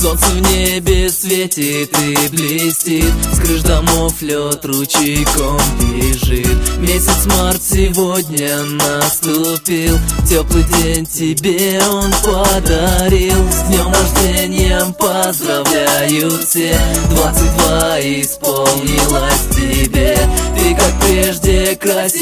Солнце в небе светит и блестит, с крыш домов лед ручейком бежит. Месяц март сегодня наступил, теплый день тебе он подарил. С днем рождения поздравляют все, 22 исполнилось тебе. Ты как прежде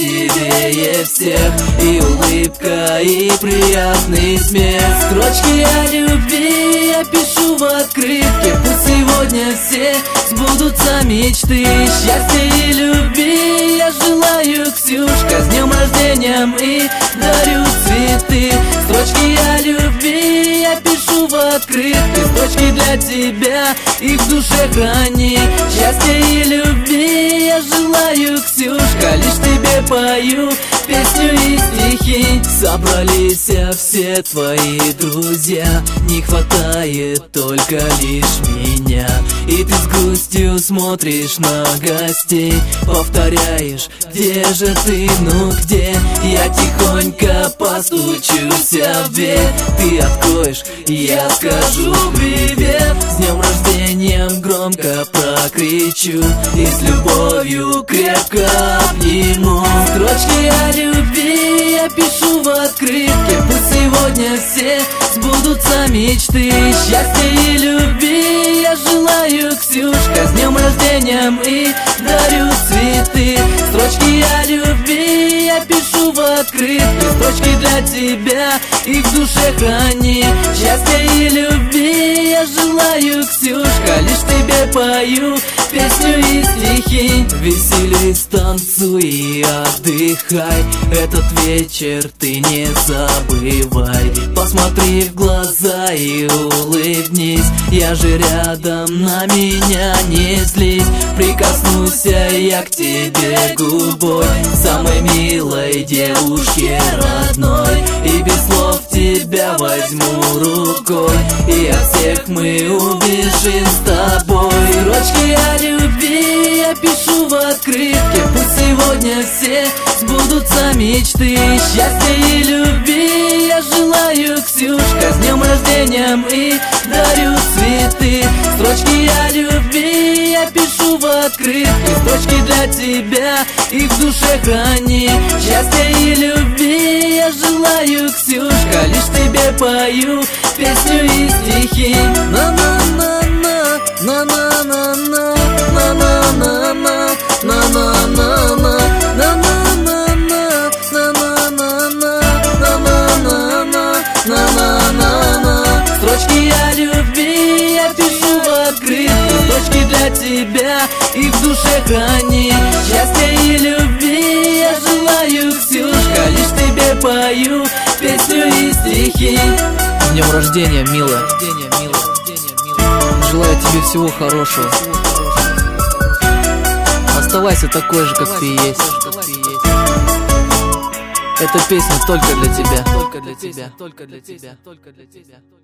красивее всех, и улыбка, и приятный смех. Строчки о любви я пишу в открытке, пусть сегодня все сбудутся мечты. Счастья и любви я желаю, Ксюшка, с днем рождения и дарю цветы. Строчки о любви я пишу в открытке, строчки для тебя, их в душе храни. Счастья и любви я желаю, Ксюшка, лишь тебе пою песню и стихи. Собрались все твои друзья, не хватает только лишь меня. И ты с грустью смотришь на гостей, повторяешь: где же ты, ну где? Я тихонько постучусь в дверь, ты откроешь, и я скажу привет. С днем рождения громко прокричу и с любовью крепко обниму. Строчки о любви я пишу в открытке, пусть сегодня все сбудутся мечты. Счастья и любви я желаю, Ксюшка, с днем рождения и дарю цветы. Строчки о любви я пишу в открытке, строчки для тебя, их в душе храни. Счастья и любви я желаю, Ксюшка, лишь тебе пою песню и стихи. Веселись, танцуй и отдыхай, этот вечер ты не забывай. Посмотри в глаза и улыбнись, я же рядом, на меня не злись. Прикоснусь я к тебе губой, самой милой девушке родной, и без слов тебя возьму рукой, и от всех мы убежим с тобой. Строчки о любви я пишу в открытке, пусть сегодня все сбудутся мечты. Счастья и любви я желаю, Ксюшка, с днем рождения и дарю цветы. Строчки о любви я пишу в открытке, строчки для тебя, их в душе храни. Счастья и любви я желаю, Ксюшка, лишь тебе пою песню и стихи. На-на-на-на, на-на-на-на, на-на-на-на, на-на-на-на, на-на-на-на, на-на-на-на, на-на-на-на. Строчки о любви я пишу в открытке, строчки для тебя, их в душе храни. Счастья и любви я желаю, Ксюшка, лишь тебе пою песню и стихи. С днем рождения, милая, желаю тебе всего хорошего. Оставайся такой же, как ты есть. Эта песня только для тебя.